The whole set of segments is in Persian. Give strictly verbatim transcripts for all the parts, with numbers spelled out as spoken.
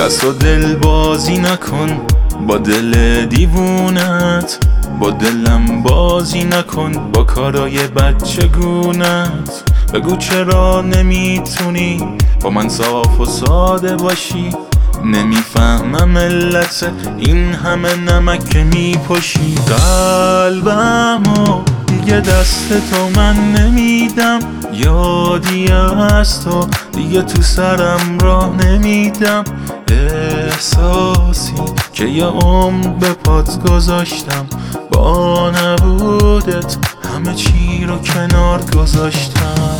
دست و دل بازی نکن با دل دیوونت، با دلم بازی نکن با کارای بچگونت. بگو چرا نمیتونی با من صاف و ساده باشی؟ نمیفهمم علت این همه نمک که میپاشی. قلبمو دیگه دست تو من نمیدم، یادی از تو دیگه تو سرم راه نمیدم. احساسی که یه عمر به پات گذاشتم، با نبودت همه چی رو کنار گذاشتم.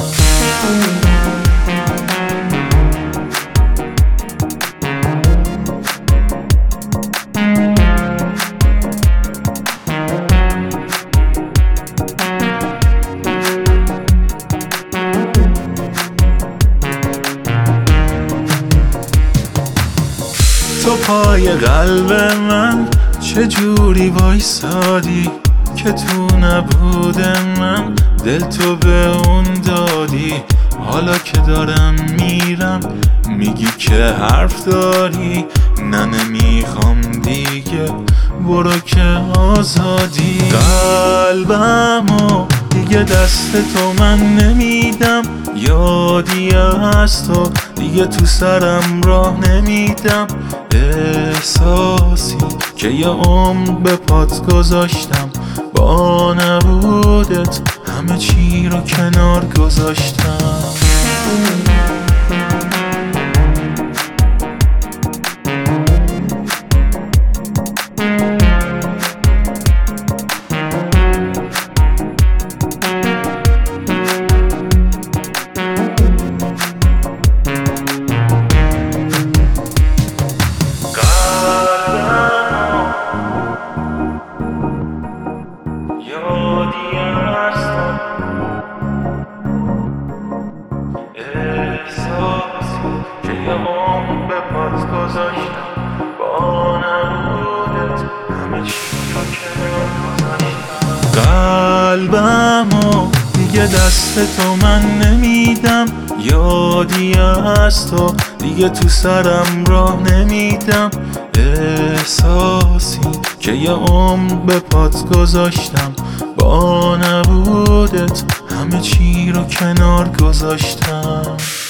تو پای قلب من چجوری وایسادی که تو نبود من دل تو به اون دادی. حالا که دارم میرم میگی که حرف داری، نه نمیخوام دیگه برو که آزادی. قلبمو دیگه دست تو من نمیدم، یادی از تو دیگه تو سرم راه نمیدم. احساسی که یه عمر به پات گذاشتم، با نبودت همه چی رو کنار گذاشتم. یادی از تو احساسی که یه عمر به پات گذاشتم، با نبودت همه چی رو کنار گذاشتم. قلبمو دیگه دست تو من نمیدم، یادی از تو دیگه تو سرم راه نمیدم. احساسی که یه عمر به پات گذاشتم، با نبودت همه چی رو کنار گذاشتم.